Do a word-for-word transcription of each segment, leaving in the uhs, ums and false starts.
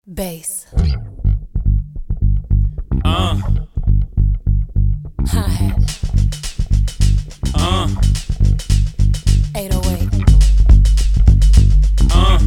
Bass. Uh. Hi-hat. Uh. eight oh eight. Uh.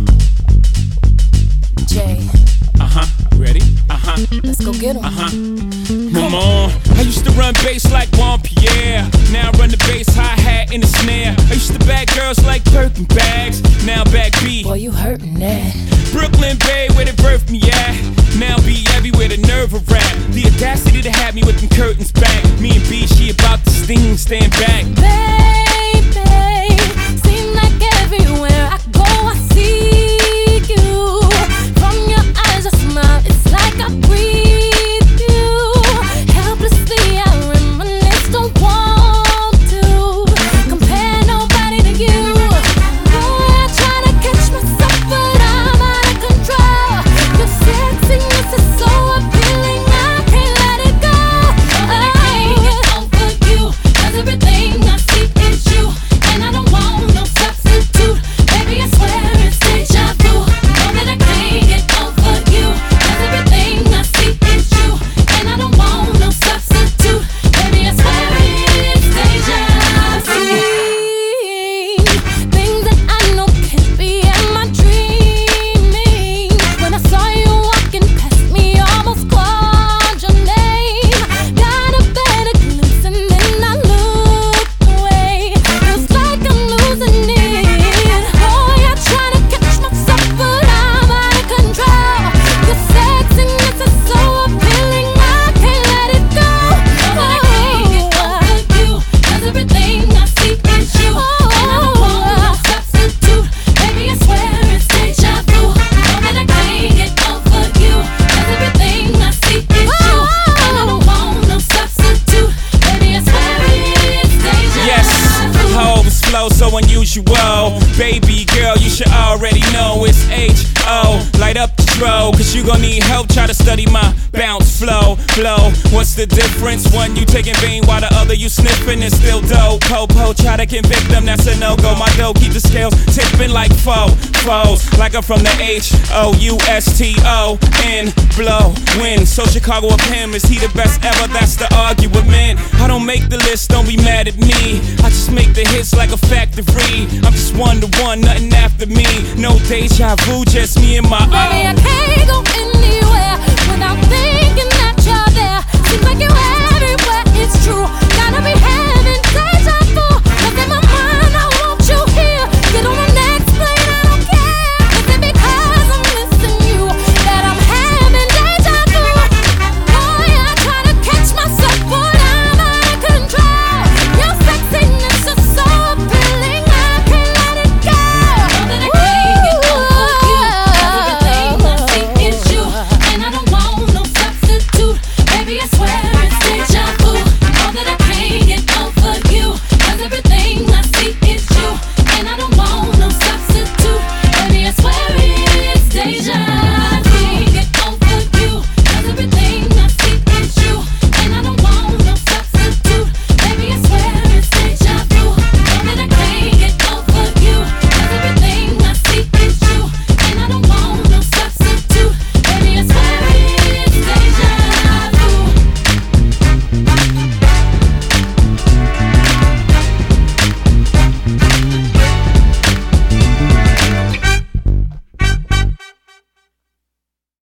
J. Uh-huh. Ready? Uh-huh. Let's go get 'em. Uh-huh. Come on. I used to run bass like Juan Pierre. Now I run the bass hi-hat in the snare. I used to bag girls like Birkin bags. Now back B. Boy, you hurtin' that. Brooklyn Bay, where they birthed me at. Now be everywhere, the nerve of rap. The audacity to have me with them curtains back. Me and B, she about to sting, stand back. Baby, seem like everywhere I go I see you. From your eyes I smile, it's like I breathe you. Helplessly I reminisce, don't want to compare nobody to you. Boy, I try to catch myself but I'm out of control. Your sexiness is so appealing, I can't let it go. I can't get over you, 'cause everything I see is you, and I don't want no substitute. Baby, I swear it's deja vu. Know that I can't get over you, 'cause everything I see is you, and I don't want no substitute. Baby, I swear it's deja vu. Things that I know can't be, am I dreaming? When I saw you walking past me, almost called your name. Got a better glimpse and then I looked away. Feels like I'm losing it. Boy, I try to catch myself but I'm out of control. Your sexiness is so appealing, I can't let it go. I can't get over you, 'cause everything I see is you, and I don't want no substitute. Baby, I swear it's deja vu. Know that I can't get over you, 'cause everything I see is you, and I don't want no substitute. Baby, I swear it's deja Yes, vu. Hoes flow so unusual. Baby girl, you should already know it's H O. Light up the throw, 'cause you gon' need help. Try to study my bounce flow, flow. What's the difference? One you taking vein while the other you sniffing and still dope. Po-po, try to convict them, that's a no-go. My dough keep the scales tipping like foe, foes. Like I'm from the H O U S T O N, blow, win. So Chicago of him, is he the best ever? That's the argument. I don't make the list, don't be mad at me. I just make the hits like a factory. I'm just one to one, nothing after me. No deja vu, just me and my Baby, I own. can't